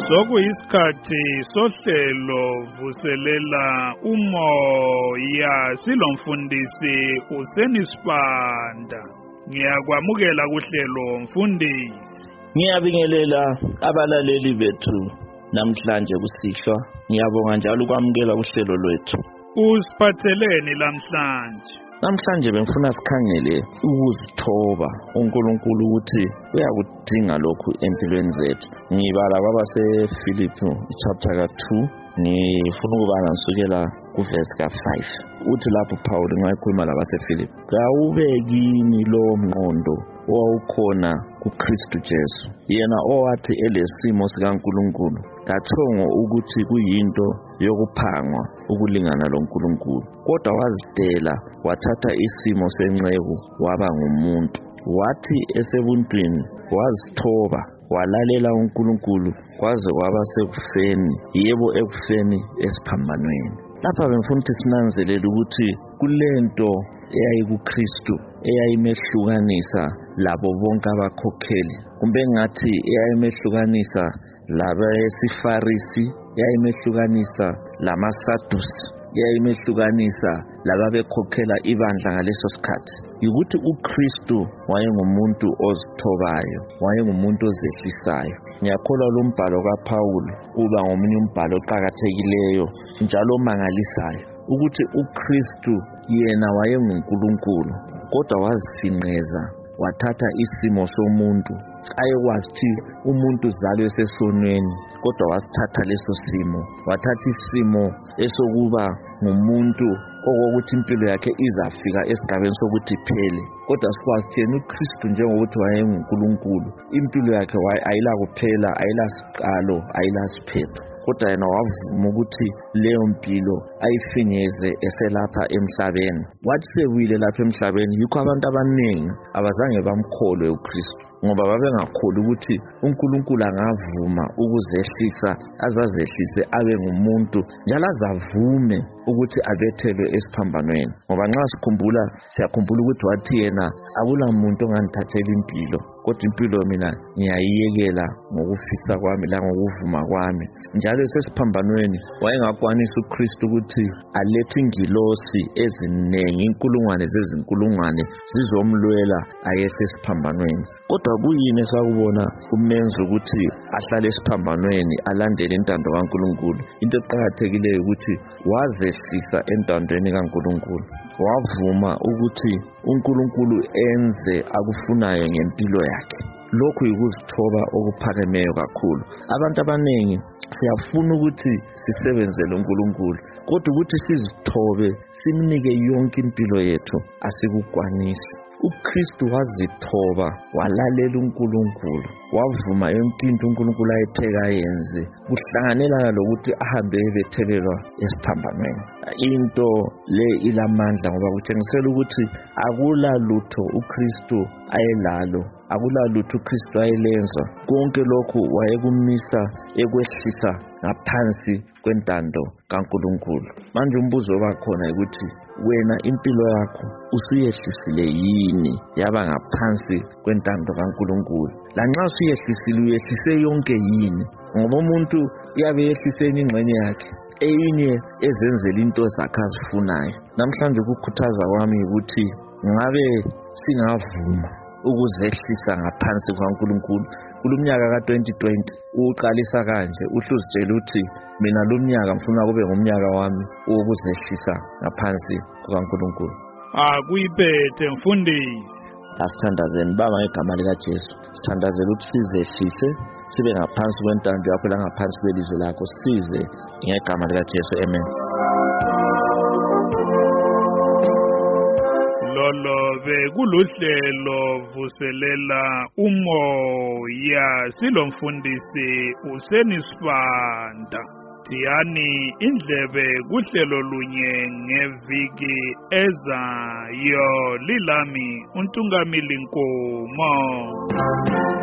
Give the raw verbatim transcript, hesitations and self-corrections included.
Sokuyisikhathi sohlelo vuselela umoya silomfundisi uSenisibanda. Ngiyakwamukela kuhlelo mfundisi. Ngiyabingelela abalaleli bethu namhlanje kusihlwa. Ngiyabonga njalo ukwamukela kuhlelo lwethu. Usiphatheleni namhlanje? Namhlanje bengifuna sikhangele ukuzithoba uNkulunkulu ukuthi uyakudinga lokhu empilweni zethu. Ngibala kwabaseFilippi chapter two, ngifuna ukubala nsukela kuverse ka five. Uthi lapho Paul ngayikhuluma labaseFilippi, "Kawubekini lo mqondo owawukhona kuKristu Jesu, yena owathi elesimo sikaNkulunkulu kathongo ukuthi kuyinto yokuphangwa ukulingana loNkulunkulu, kodwa wazidela wathatha isimo senceku waba ngumuntu. Wathi esebuntwini wazithoba walalela uNkulunkulu kwaze waba sekufeni, yebo ekufeni esiphambanweni." Lapha bengifuna ukuthi sinanzelele ukuthi kulento eyayikuKristu eyayimehlukanisa labo bonke abakhokheli, kumbe ngathi eyayimehlukanisa labesifarisi, eyayimehlukanisa lamaSadusi, eyayimehlukanisa lababekhokhela ibandla ngaleso sikhathi, ukuthi uKristu wayengumuntu ozithobayo, wayengumuntu ozehlisayo. Ngiyakholwa lo mbhalo kaPawulu uba ngomunye umbhalo oqhakathekileyo njalo omangalisayo, ukuthi uKristu yena wayenguNkulunkulu kodwa wazifinqeza wathatha isimo somuntu. Ayekwazi ukuthi umuntu uzalwe sesonweni, kodwa wasithatha leso simo, wathatha isimo esokuba ngumuntu okokuthi impilo yakhe izafika esigabeni sokuthi iphele, kodwa sikwazi ukuthi yena uKristu njengokuthi wayenguNkulunkulu, impilo yakhe ayilakuphela, ayilasiqalo, ayilasiphetho, kodwa yena wavuma ukuthi leyo mpilo ayifinyeze eselapha emhlabeni. Wathi sebuyile lapha emhlabeni, yikho abantu abaningi abazange bamkholwe uKristu, ngoba babengakholwa ukuthi uNkulunkulu angavuma ukuzehlisa, azazehlise abe ngumuntu, njalo azavume ukuthi abethelwe esiphambanweni. Ngoba nxa sikhumbula, siyakhumbula ukuthi wathi yena akula muntu ongandithathela impilo, kodwa impilo mina ngiyayiyekela ngokufisa kwami langokuvuma kwami. Njalo sesiphambanweni wayengakwanisa uKristu ukuthi alethe ingilosi ezinengi, inkulungwane zezinkulungwane zizomlwela ayese esiphambanweni. Kodwa kuyini esakubona kumenza ukuthi ahlale esiphambanweni alandele intando kaNkulunkulu? Into eqhakathekileyo ukuthi wazehlisa entandweni kaNkulunkulu, wavuma ukuthi uNkulunkulu enze akufunayo ngempilo yakhe. Lokhu yikuzithoba okuphakemeyo kakhulu. Abantu abaningi siyafuna ukuthi sisebenzele uNkulunkulu, kodwa ukuthi sizithobe simnike yonke impilo yethu asikukwanisi. uKristu wazithoba walalela uNkulunkulu, wavuma yonke into uNkulunkulu ayetheka yenze, kuhlanganela lokuthi ahambe ebethelelwa esiphambanweni. Into le ilamandla ngoba kutshengisela ukuthi akula lutho uKristu ayelalo, akula lutho uKristu ayelenza. Konke lokhu wayekumisa ekwehlisa ngaphansi kwentando kaNkulunkulu. Manje umbuzo obakhona ukuthi wena impilo yakho usuyehlisile yini yaba ngaphansi kwentando kaNkulunkulu? Lanxa usuyehlisile, uyehlise yonke yini? Ngoba umuntu uyabe yehlise ingxenye yakhe, eyinye ezenzela into zakhe azifunayo. Namhlanje ukukhuthaza kwami ukuthi ngabe singavuma ukuzehlisa ngaphansi kwaNkulunkulu. Kulumnyaka ka twenty twenty uqalisa kanje, uhluzitshela uthi mina lo mnyaka ngifuna kube ngumnyaka wami wokuzehlisa ngaphansi kwaNkulunkulu. Ah, kuyiphethe mfundisi. Asithandazeni baba ngegama lika Jesu. Sithandazela ukuthi sizehlise sibe ngaphansi kwentando yakho la ngaphansi kwelizwe lakho, size ngegama lika Jesu. Amen. Lolo bekuluhlelo vuselela umoya silomfundisi uSenisibanda. Diyani indlebe kuhlelo lunye ngeviki ezayo. Lilami uNtungamili Nkomo.